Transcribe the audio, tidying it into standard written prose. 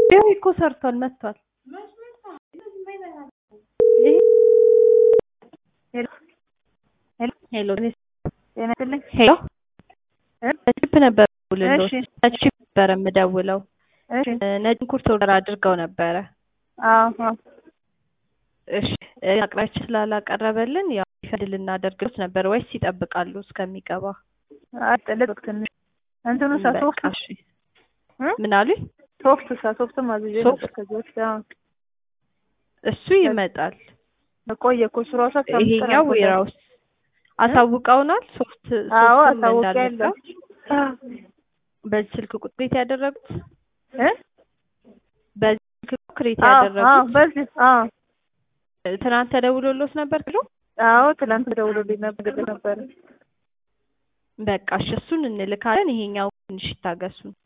እኮ ሰርቷል መጥቷል። ሄሎ ሄሎ ቺፕ ነበር ደውልልዎት። ቺፕ ነበር የምደውለው። ነጭ ሽንኩርት ኦርደር አድርገው ነበረ። እሺ አቅራች ስላላቀረበልን ያው ሪፈንድ ልናደርግሎት ነበር ወይስ ይጠብቃሉ እስከሚገባ? አጥልቅ ትንሽ እንትኑ ሶፍት እሺ ምን አሉኝ? ሶፍት ማዘዝ ነበር ከዚህ እሱ ይመጣል። ቆየ እኮ ስራው ይሄኛው ዌራውስ አሳውቀውናል። ሶፍት አሳውቀው በዚህ ስልክ ቁጥር ያደረጉት በዚህ ስልክ ክሬት ያደረጉት በዚህ ትናንት ተደውሎልዎት ነበር ብሎ? ትናንት ተደውሎልኝ ነበር። በቃ እሺ እሱን እንልካለን። ይሄኛው ትንሽ ይታገሱን።